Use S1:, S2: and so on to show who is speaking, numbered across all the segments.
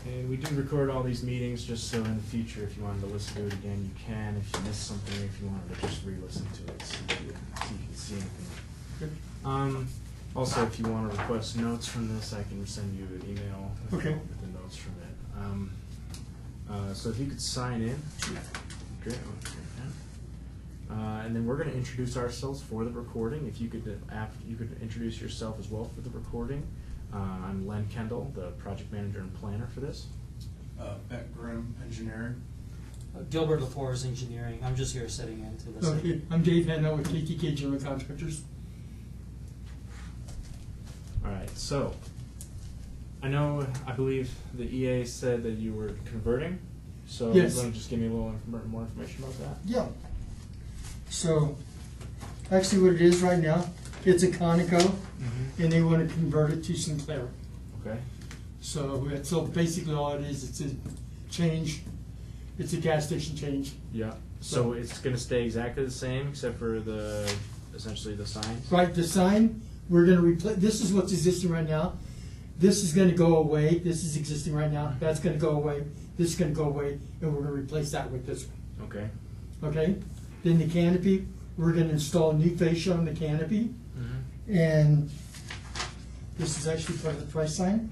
S1: And we do record all these meetings just so in the future, if you wanted to listen to it again, you can. If you missed something, if you wanted to just re-listen to it, see if you can see anything. Also, if you want to request notes from this, I can send you an email with the notes from it. So if you could sign in, great. And then we're going to introduce ourselves for the recording. If you could, you could introduce yourself as well for the recording. I'm Len Kendall, the project manager and planner for this.
S2: Beck Grimm, engineering.
S3: Gilbert LaForest, engineering. I'm just here sitting in to listen.
S4: Okay, I'm Dave Handel with KTK General Contractors.
S1: All right, so I believe the EA said that you were converting. So
S4: yes.
S1: You want to just give me a little more information about that?
S4: Yeah. So actually what it is right now, it's a Conoco, and they want to convert it to Sinclair.
S1: Okay.
S4: So basically all it is, it's a change. It's a gas station change.
S1: Yeah. So it's going to stay exactly the same except for essentially the signs?
S4: Right, the sign, we're going to replace, this is what's existing right now. This is going to go away. This is existing right now. That's going to go away. This is going to go away, and we're going to replace that with this one.
S1: Okay.
S4: Okay? Then the canopy, we're going to install new fascia on the canopy. And this is actually part of the price sign.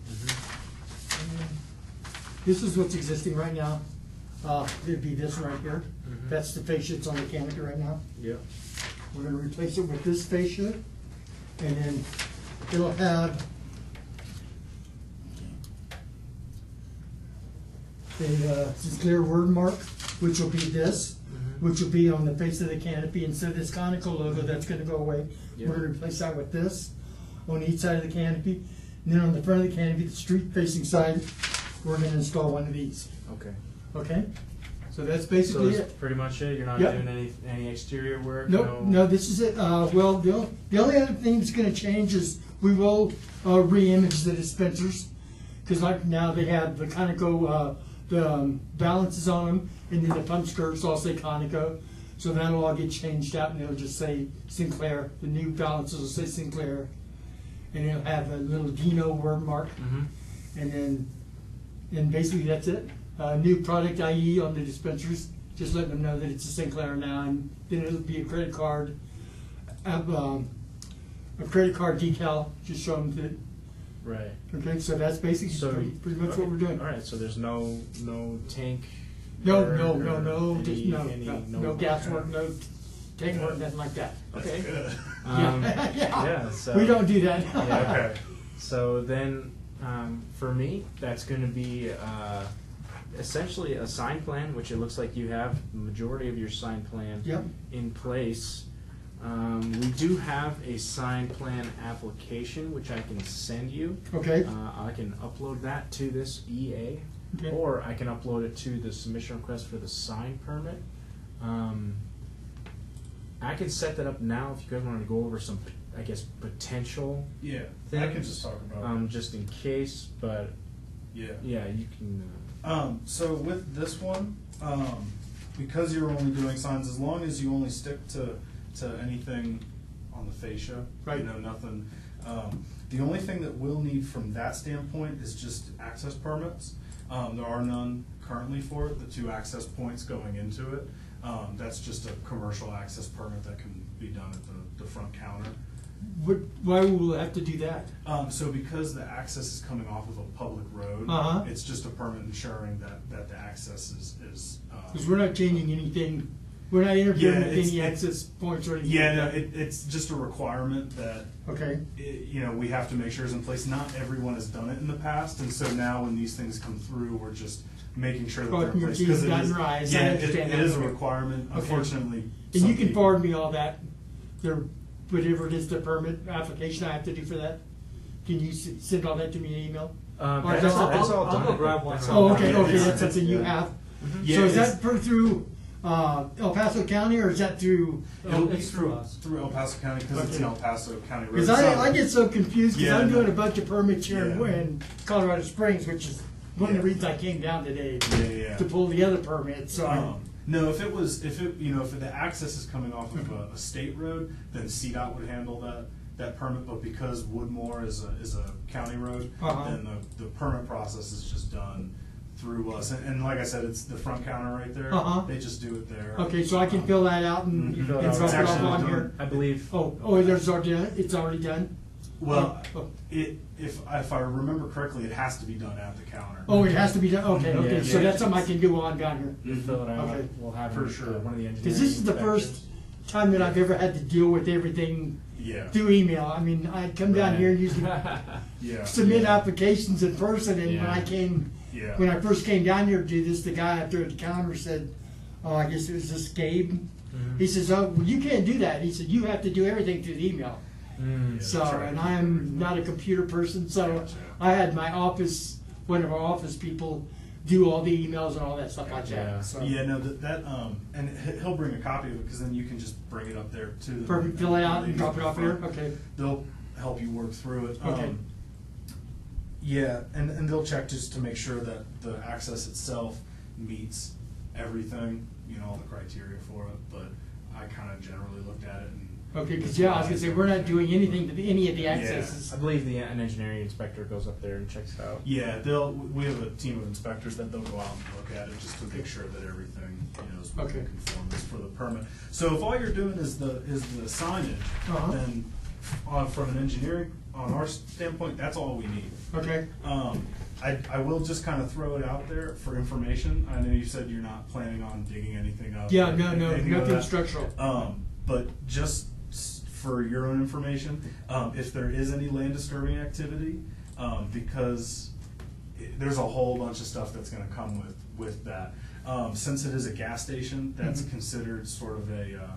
S4: This is what's existing right now. It'd be this right here. That's the fascia that's on the canopy right now.
S1: Yeah.
S4: We're going to replace it with this fascia, and then it'll have a Sinclair word mark, which will be this, which will be on the face of the canopy instead of this Conoco logo. That's going to go away. We're going to replace that with this on each side of the canopy. And then on the front of the canopy, the street-facing side, we're going to install one of these.
S1: Okay.
S4: Okay? So that's basically
S1: that's pretty much it? You're not doing any exterior work?
S4: Nope. No, this is it. Well, the only other thing that's going to change is we will re-image the dispensers, because like now they have the Conoco the balances on them, and then the pump skirts all say Conoco. So that'll all get changed out, and it'll just say Sinclair. The new balances will say Sinclair, and it'll have a little Dino word mark, and basically that's it. New product IE on the dispensers, just letting them know that it's a Sinclair now, and then it'll be a credit card, a credit card decal, just show them that.
S1: Right.
S4: Okay, so that's basically pretty much what we're doing.
S1: All right, so there's no tank.
S4: No gas work, no tank work, nothing like that.
S1: Okay.
S4: So we don't do that.
S1: Okay. So then, for me, that's going to be essentially a sign plan, which it looks like you have the majority of your sign plan in place. We do have a sign plan application, which I can send you.
S4: Okay.
S1: I can upload that to this EA. Okay. Or I can upload it to the submission request for the sign permit. I can set that up now if you guys want to go over some, I guess, potential
S2: things. I can just talk about it.
S1: Just in case, but yeah, you can.
S2: So with this one, because you're only doing signs, as long as you only stick to anything on the fascia,
S4: right?
S2: Nothing. The only thing that we'll need from that standpoint is just access permits. There are none currently for it, the 2 access points going into it. That's just a commercial access permit that can be done at the front counter.
S4: Why will we have to do that?
S2: So because the access is coming off of a public road, it's just a permit ensuring that the access is
S4: because we're not changing anything. We're not interfering with any access points or anything.
S2: Yeah, no, it's just a requirement that we have to make sure is in place. Not everyone has done it in the past, and so now when these things come through, we're just making sure that they're in place. Because it is a requirement. Okay. Unfortunately,
S4: and you can forward me all that. Whatever it is, the permit application I have to do for that. Can you send all that to me in an email?
S1: That's all done.
S3: I'll go grab one.
S4: Okay, that's something you have. So is that through El Paso County, or is that through?
S3: It's through us.
S2: Through El Paso County, because it's an El Paso County road.
S4: Because I get so confused because I'm doing a bunch of permits here in Colorado Springs, which is one of the reasons I came down today to pull the other permits. So
S2: no, if the access is coming off of a state road, then CDOT would handle that permit, but because Woodmore is a county road,
S4: Uh-huh.
S2: then the permit process is just done through us. And like I said, it's the front counter right there.
S4: Uh-huh.
S2: They just do it there.
S4: Okay, so I can fill that out and,
S1: You fill it
S4: and
S1: out.
S4: drop
S1: It's
S4: it off
S2: actually
S4: on
S2: done.
S4: here?
S1: I believe.
S4: There's already done, it's already done?
S2: Well,
S4: Oh.
S2: if I remember correctly, it has to be done at the counter.
S4: Oh, it has to be done, okay, okay,
S1: Yeah,
S4: so
S1: yeah.
S4: that's something I can do while I'm down here.
S1: You fill it out.
S4: Okay.
S1: We'll have
S2: For
S1: it,
S2: sure.
S1: one of the engineers.
S4: Because this is the first time that I've ever had to deal with everything
S2: Yeah.
S4: through email. I mean, I'd come down here and usually
S2: Yeah.
S4: submit applications in person, and when
S1: Yeah.
S4: I came,
S2: Yeah.
S4: when I first came down here to do this, the guy up there at the counter said, oh, I guess it was this Gabe.
S1: Mhm.
S4: He says, oh, well, you can't do that. He said, you have to do everything through the email.
S1: Mm.
S4: So,
S2: that's right.
S4: and I'm not a computer person, so
S2: Gotcha.
S4: I had my office, one of our office people, do all the emails and all that stuff like
S1: Yeah.
S4: that. So.
S2: Yeah, no, and he'll bring a copy of it, because then you can just bring it up there to them.
S4: Perfect, fill it out and
S2: leave
S4: drop it off here,
S2: front.
S4: okay.
S2: They'll help you work through it.
S4: Okay.
S2: Yeah, and they'll check just to make sure that the access itself meets everything, all the criteria for it, but I kind of generally looked at it and.
S4: Okay, because yeah, I was gonna say, we're not doing anything to any of the accesses.
S1: I believe an engineering inspector goes up there and checks it out.
S2: Yeah, we have a team of inspectors that they'll go out and look at it just to make sure that everything, is
S4: Okay.
S2: conformance for the permit. So if all you're doing is the signage,
S4: Uh-huh.
S2: then from an engineering, on our standpoint, that's all we need.
S4: Okay,
S2: I will just kind of throw it out there for information. I know you said you're not planning on digging anything up.
S4: yeah,
S2: or
S4: no,
S2: anything of
S4: nothing
S2: that.
S4: structural.
S2: But just for your own information, if there is any land disturbing activity, because there's a whole bunch of stuff that's gonna come with that. Since it is a gas station, that's
S4: Mhm.
S2: considered sort of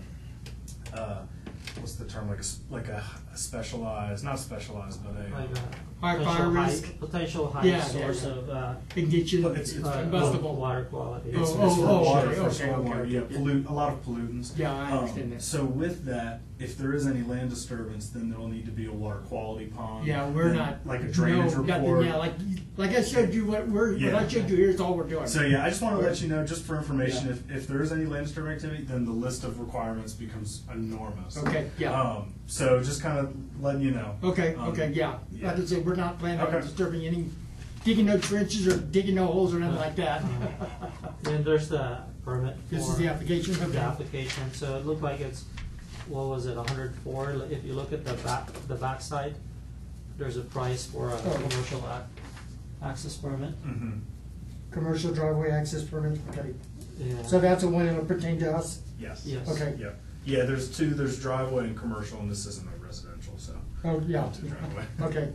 S2: a, what's the term, like a specialized, not specialized, but
S3: Like
S2: a.
S4: High fire risk.
S3: potential high
S4: Yeah,
S3: source
S4: yeah.
S3: of
S4: Can get you
S2: But it's
S4: combustible.
S3: water quality.
S2: It's
S4: Oh,
S2: for
S4: oh,
S2: water,
S4: okay,
S2: for
S4: okay,
S2: stormwater,
S4: okay,
S2: yeah,
S4: okay.
S2: a lot of pollutants.
S4: Yeah, I understand that.
S2: So with that, if there is any land disturbance, then there'll need to be a water quality pond.
S4: Yeah, we're
S2: then,
S4: not.
S2: Like a drainage
S4: no, nothing,
S2: report.
S4: yeah, like I showed you what
S2: Yeah.
S4: I showed you here's all we're doing.
S2: So yeah, I just want to let you know, just for information,
S4: Yeah.
S2: if there is any land disturbing activity, then the list of requirements becomes enormous.
S4: Okay, yeah.
S2: So just kind of letting you know.
S4: Okay,
S2: Um,
S4: okay, yeah.
S2: yeah.
S4: Like I said, we're not planning on
S2: Okay.
S4: disturbing any, digging no trenches or digging no holes or nothing like that.
S3: Then there's the permit
S4: This is
S3: for
S4: the application,
S3: the
S4: okay.
S3: application, so it looked like it's, what was it, 104? If you look at the back side, there's a price for a
S4: Oh.
S3: commercial access permit.
S2: Mhm.
S4: Commercial driveway access permit, okay.
S3: Yeah.
S4: So that's the one that'll pertain to us?
S2: Yes.
S3: Yes.
S4: Okay.
S2: Yeah. Yeah, there's two, there's driveway and commercial, and this isn't a residential, so.
S4: Oh, yeah.
S2: It's a driveway.
S4: Okay.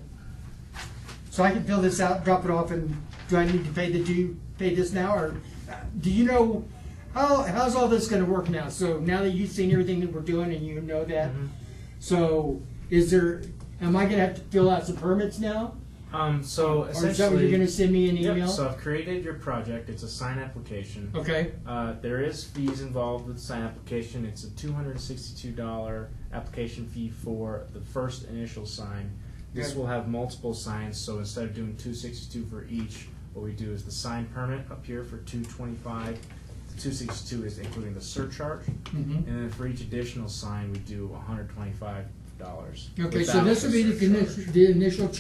S4: So I can fill this out, drop it off, and do I need to pay this now, or do you know, how's all this gonna work now? So now that you've seen everything that we're doing and you know that,
S3: Mhm.
S4: so am I gonna have to fill out some permits now?
S1: So
S4: Or
S1: essentially.
S4: is that what you're gonna send me an
S1: Yep,
S4: email?
S1: so I've created your project. It's a sign application.
S4: Okay,
S1: There is fees involved with the sign application. It's a $262 application fee for the first initial sign. This
S4: Okay.
S1: will have multiple signs, so instead of doing $262 for each, what we do is the sign permit up here for $225. The $262 is including the surcharge,
S4: mhm.
S1: and then for each additional sign, we do $125.
S4: Okay, so
S1: without
S4: this will be
S1: surcharge.
S4: the initial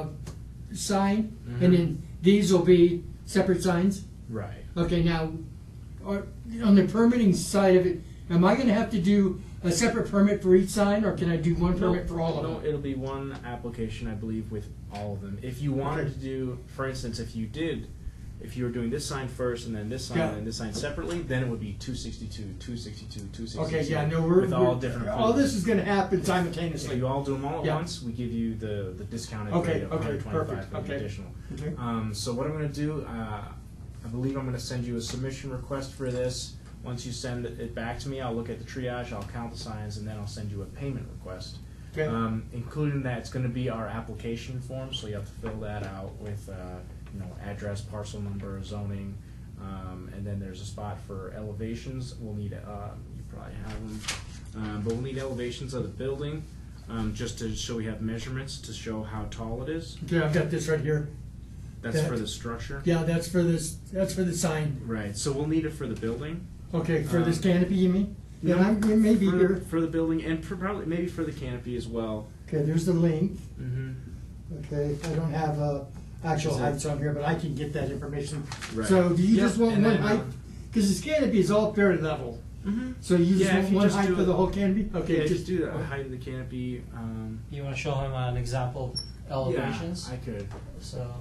S4: sign,
S1: Mhm.
S4: and then these will be separate signs?
S1: Right.
S4: Okay, now, on the permitting side of it, am I gonna have to do a separate permit for each sign, or can I do one permit for all of
S1: No,
S4: them?
S1: it'll be one application, I believe, with all of them. If you wanted
S4: Okay.
S1: to do, for instance, if you were doing this sign first and then this sign
S4: Yeah.
S1: and this sign separately, then it would be 262, 262, 262.
S4: Okay, yeah, no,
S1: with all different.
S4: all this
S1: approvals.
S4: is gonna happen
S1: So
S4: simultaneously.
S1: you all do them all at
S4: Yeah.
S1: once. We give you the discounted
S4: Okay,
S1: rate of
S4: okay,
S1: 125
S4: perfect,
S1: for the
S4: okay.
S1: additional.
S4: Okay.
S1: So what I'm going to do, I believe I'm going to send you a submission request for this. Once you send it back to me, I'll look at the triage, I'll count the signs, and then I'll send you a payment request.
S4: Okay.
S1: Including that, it's going to be our application form, so you have to fill that out with, address, parcel number, zoning, and then there's a spot for elevations. We'll need, you probably have them, but we'll need elevations of the building, just to show we have measurements to show how tall it is.
S4: Okay, I've got this right here.
S1: That's
S4: That-
S1: for the structure.
S4: Yeah, that's for the sign.
S1: Right. So we'll need it for the building.
S4: Okay, for this
S1: Um,
S4: canopy, you mean? Yeah,
S1: No,
S4: it may be
S1: for,
S4: here.
S1: for the building and probably maybe for the canopy as well.
S4: Okay, there's the length.
S1: Mm-hmm.
S4: Okay, I don't have actual
S1: Is it-
S4: heights on here, but I can get that information.
S1: Right.
S4: So do you
S1: Yep,
S4: just want
S1: and
S4: one
S1: then,
S4: height? Because this canopy is all fairly level.
S1: Mm-hmm.
S4: So you just
S1: Yeah, if
S4: want
S1: you
S4: one
S1: just
S4: height
S1: do
S4: for
S1: it-
S4: the whole canopy? Okay,
S1: Yeah,
S4: just
S1: just do the height of the canopy.
S3: You wanna show him an example elevations?
S1: Yeah, I could.
S3: So.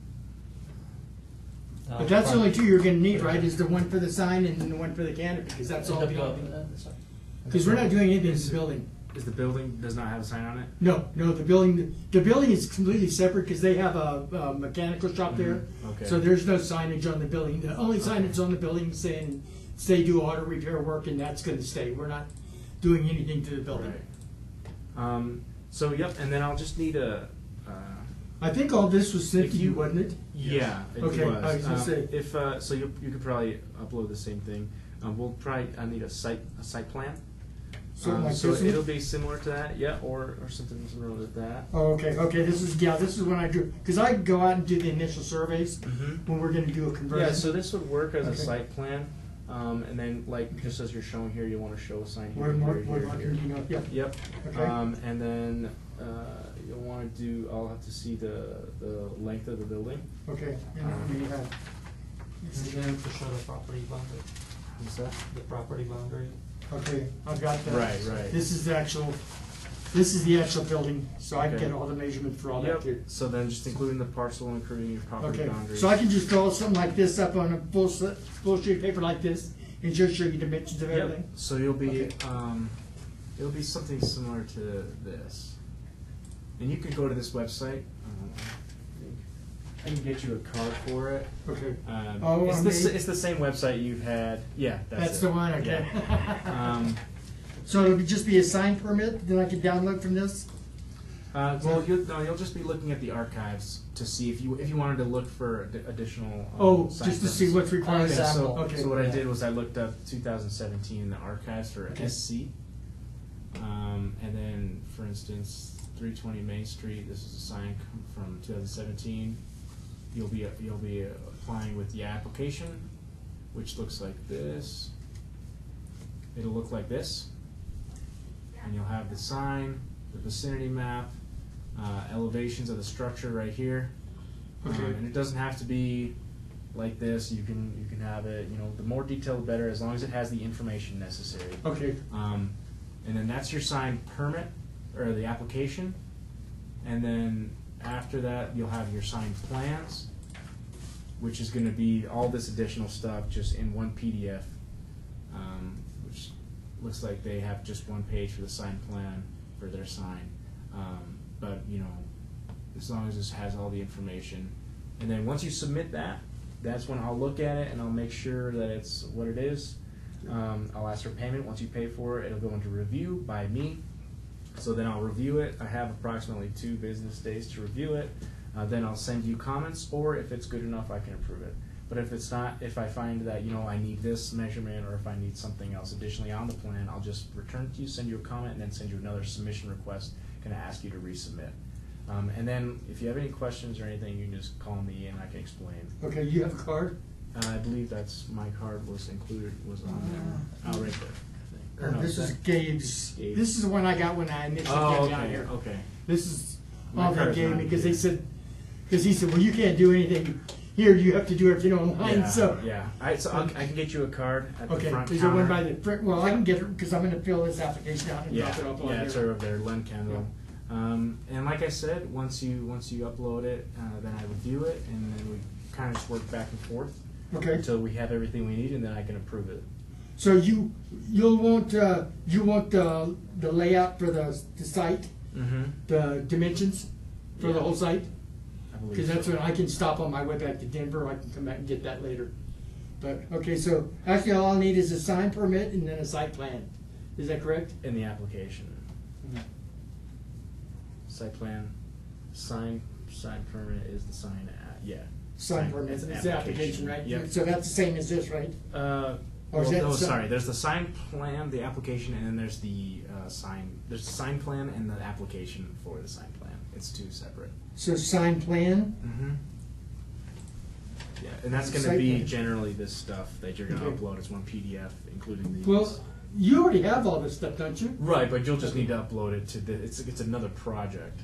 S4: But that's the only two you're gonna need, right? Is the one for the sign and then the one for the canopy, because that's all the Because we're not doing anything in the building.
S1: Is the building does not have a sign on it?
S4: No, the building is completely separate because they have a mechanical shop there.
S1: Mhm, okay.
S4: So there's no signage on the building. The only signage on the building is saying they do auto repair work, and that's gonna stay. We're not doing anything to the building.
S1: Right. So yep, and then I'll just need a.
S4: I think all this was sent
S1: If
S4: to you,
S1: you-
S4: wasn't it?
S1: Yeah, it
S4: Okay,
S1: was.
S4: I was gonna say.
S1: If so, you could probably upload the same thing. We'll probably I need a site plan.
S4: Something like
S1: so
S4: this one?
S1: it'll be similar to that, yeah, or something similar to that.
S4: Oh, okay. This is when I do, because I go out and do the initial surveys
S1: Mm-hmm.
S4: when we're gonna do a conversion.
S1: Yeah, so this would work as a
S4: Okay.
S1: site plan, and then like just as you're showing here, you want to show a sign here,
S4: Where
S1: here,
S4: Mark,
S1: here,
S4: where Mark,
S1: here.
S4: you know, yeah.
S1: Yep.
S4: Okay.
S1: And then you'll want to do. I'll have to see the length of the building.
S4: Okay, and then we have.
S3: And then to show the property boundary,
S1: What's that?
S3: the property boundary.
S4: Okay, I've got that.
S1: Right, right.
S4: This is the actual building, so I can
S1: Okay.
S4: get all the measurements for all that
S1: Yep.
S4: too.
S1: So then just including the parcel, including your property
S4: Okay,
S1: boundaries.
S4: so I can just draw something like this up on a full sheet of paper like this and just show you dimensions of everything?
S1: Yep. So you'll be,
S4: Okay.
S1: it'll be something similar to this. And you can go to this website. I can get you a card for it.
S4: Okay.
S1: It's,
S4: I
S1: the,
S4: mean-
S1: it's the same website you've had. Yeah,
S4: That's
S1: it.
S4: the one, okay.
S1: Yeah.
S4: So it'll just be a sign permit, then I can download from this?
S1: Well, you'll just be looking at the archives to see if you wanted to look for additional.
S4: Oh,
S1: sign
S4: just to see
S1: permits.
S4: what's required?
S1: Yeah, so,
S3: Example.
S4: Okay.
S1: so what I
S3: Yeah.
S1: did was I looked up 2017 in the archives for
S4: Okay.
S1: SC. And then, for instance, 320 Main Street. This is a sign from 2017. You'll be applying with the application, which looks like this. It'll look like this, and you'll have the sign, the vicinity map, elevations of the structure right here.
S4: Okay.
S1: And it doesn't have to be like this. You can have it. The more detailed, the better, as long as it has the information necessary.
S4: Okay,
S1: And then that's your sign permit, or the application. And then after that, you'll have your sign plans, which is going to be all this additional stuff just in one PDF, which looks like they have just one page for the sign plan for their sign. But, as long as this has all the information. And then once you submit that, that's when I'll look at it and I'll make sure that it's what it is. I'll ask for payment. Once you pay for it, it'll go into review by me. So then I'll review it. I have approximately 2 business days to review it. Then I'll send you comments, or if it's good enough, I can approve it. But if it's not, if I find that I need this measurement, or if I need something else additionally on the plan, I'll just return it to you, send you a comment, and then send you another submission request. Going to ask you to resubmit. And then if you have any questions or anything, you can just call me and I can explain.
S4: okay, you have a card?
S1: I believe my card was on there. Oh, right there. I think. Or no,
S4: This is
S1: that-
S4: Gabe's,
S1: Gabe.
S4: this is the one I got when I initially
S1: Oh,
S4: came
S1: okay,
S4: down here.
S1: okay.
S4: This is
S1: My
S4: all they
S1: card's
S4: gave
S1: not
S4: me, because
S1: here.
S4: he said, well, you can't do anything here, you have to do everything online, so.
S1: Yeah. I can get you a card at the
S4: Okay,
S1: front
S4: is there one
S1: counter.
S4: by the, well, I can get it, because I'm gonna fill this application out and
S1: Yeah,
S4: drop it up on
S1: yeah, it's
S4: there.
S1: over there, Len Kendall. And like I said, once you upload it, then I review it, and then we kind of just work back and forth
S4: Okay,
S1: until we have everything we need, and then I can approve it.
S4: so you'll want, you want the layout for the site,
S1: Mm-hmm.
S4: the dimensions for the
S1: Yeah.
S4: whole site?
S1: I believe
S4: Because that's
S1: so.
S4: when I can stop on my way back to Denver, I can come back and get that later. But, okay, so actually all I need is a sign permit and then a site plan, is that correct?
S1: In the application. Site plan, sign permit is the sign, yeah.
S4: Sign permit,
S1: it's an
S4: it's the application, right?
S1: Yep.
S4: So that's the same as this, right? Or is that
S1: No,
S4: some-
S1: sorry. There's the sign plan, the application, and then there's the sign. There's the sign plan and the application for the sign plan. It's 2 separate.
S4: So sign plan,
S1: Mm-hmm. Yeah, and that's going to
S4: Site
S1: be
S4: plan.
S1: generally this stuff that you're going to
S4: Okay.
S1: upload as one PDF, including these.
S4: well, you already have all this stuff, don't you?
S1: Right, but you'll just need to upload it to the. It's another project.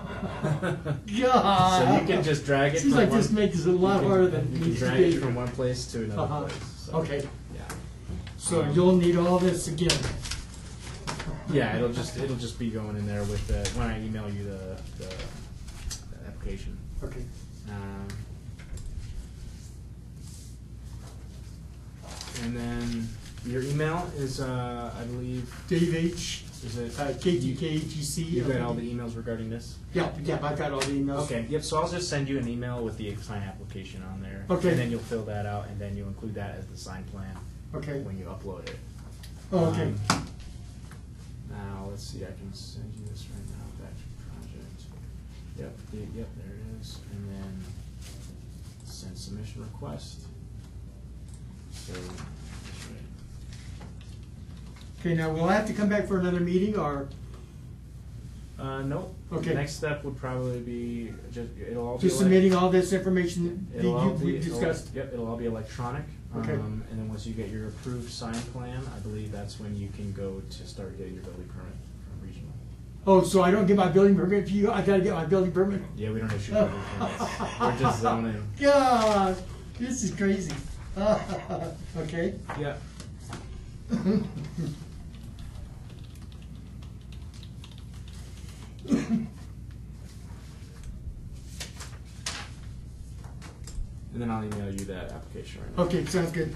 S4: God.
S1: So you can just drag it.
S4: Seems
S1: from
S4: like
S1: one,
S4: this makes it a lot harder than it
S1: you can
S4: needs to
S1: drag it
S4: be.
S1: from one place to another
S4: Uh-huh.
S1: place. So,
S4: Okay,
S1: Yeah.
S4: so you'll need all this again.
S1: Yeah, it'll just be going in there with the when I email you the application.
S4: Okay.
S1: And then your email is I believe
S4: Dave H.
S1: is it
S4: KTKGC.
S1: You got all the emails regarding this?
S4: Yeah, I got all the emails.
S1: Okay, yep, so I'll just send you an email with the sign application on there.
S4: Okay.
S1: And then you'll fill that out, and then you'll include that as the sign plan
S4: Okay.
S1: when you upload it.
S4: Oh, okay.
S1: Now, let's see, I can send you this right now, back to project. Yep, there it is. And then send submission request. So, that's right.
S4: Okay, now will I have to come back for another meeting or
S1: Nope.
S4: Okay.
S1: The next step would probably be it'll all be
S4: just submitting all this information that
S1: It'll all
S4: we
S1: be
S4: discussed?
S1: Yep, it'll all be electronic.
S4: Okay.
S1: And then once you get your approved sign plan, I believe that's when you can go to start getting your building permit from regional.
S4: Oh, so I don't get my building permit if you, I gotta get my building permit?
S1: Yeah, we don't issue building permits. We're just zoning.
S4: God, this is crazy. Okay.
S1: Yeah. And then I'll email you that application right now.
S4: Okay, sounds good.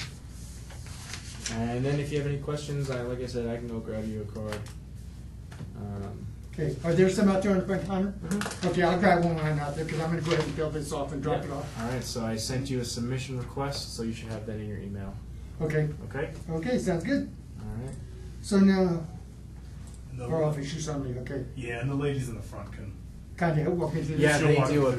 S1: And then if you have any questions, like I said, I can go grab you a card.
S4: Okay, are there some out there on the front counter? Okay, I'll grab one when I'm out there, because I'm gonna go ahead and fill this off and drop it off.
S1: All right, so I sent you a submission request, so you should have that in your email.
S4: Okay,
S1: Okay?
S4: okay, sounds good.
S1: All right.
S4: So now,
S2: And
S4: our office, you saw me, okay.
S2: Yeah, and the ladies in the front can
S4: Kinda walk me through this.
S1: Yeah,
S2: She'll
S1: they
S2: walk
S1: do
S2: you
S1: a
S2: through